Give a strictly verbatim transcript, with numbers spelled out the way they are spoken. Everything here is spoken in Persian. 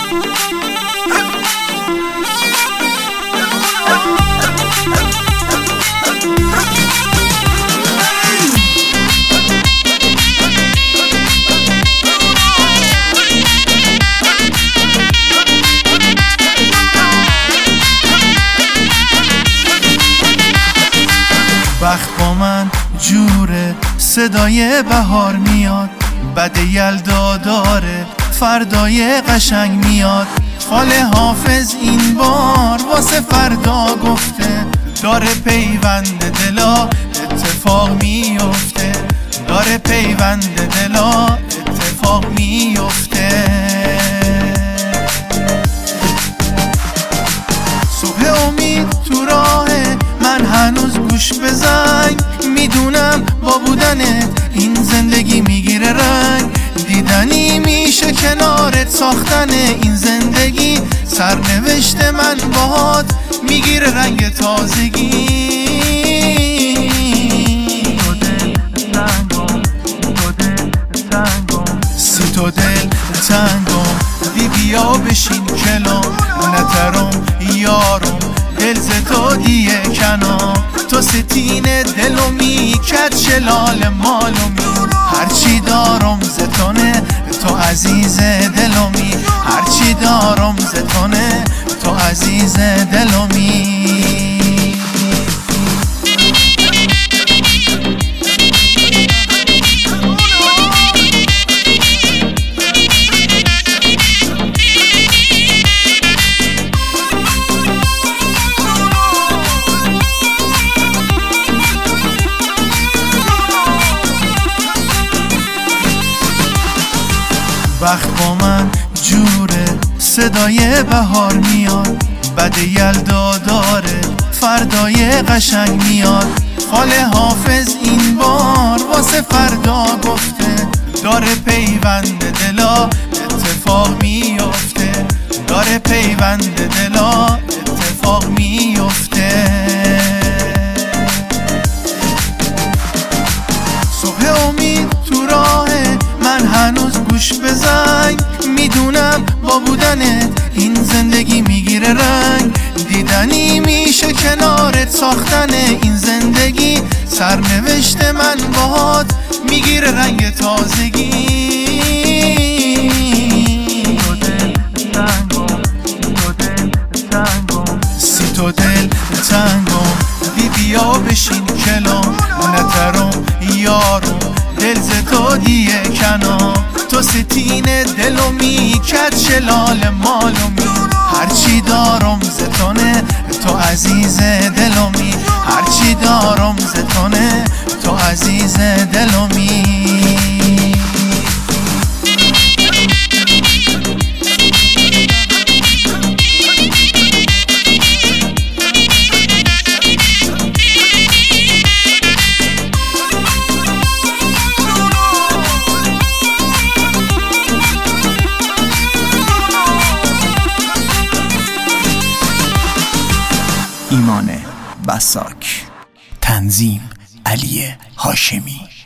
وقت با من جوره، صدای بهار میاد، بد یلدا داره، فردای قشنگ میاد. فال حافظ این بار واسه فردا گفته، داره پیوند دلا اتفاق میفته، داره پیوند دلا اتفاق میفته. صبح امید تو راهه، من هنوز گوش بزنگ، میدونم با بودنت این زندگی میگیره رنگ. دیدنی میشه کنارت ساختن این زندگی، سرنوشت من باهات میگیره رنگ تازگی. سی تو دل تنگم، دی بیا بشین کلام، نترم یارم دل ز تو دیه کنام. تو ستین دلو میکرد شلال مالومی، هرچی دارم زتونه تو عزیز دلومی، هرچی دارم زتونه تو عزیز دلومی. وقت با من جوره، صدای بهار میاد، بد یلدا داره، فردای قشنگ میاد. فال حافظ این بار واسه فردا گفته، داره پیوند دلا اتفاق میفته، داره پیوند دلا اتفاق میفته. صبح امید تو راهه، من هنوز گوش بزنگ، میدونم با بودنت این زندگی میگیره رنگ. دیدنی میشه کنارت ساختن این زندگی، سرنوشت من باهات میگیره رنگ تازگی. سی تو دل تنگم، دی بیا بشین کلام، نترم یارم دل ز تو دیه کنام. تو ستین دلو میکرد شلال مالومی، هرچی دارم زتونه تو عزیز دلومی، هرچی دارم زتونه تو عزیز دلومی. ایمان بساک، تنظیم علی هاشمی.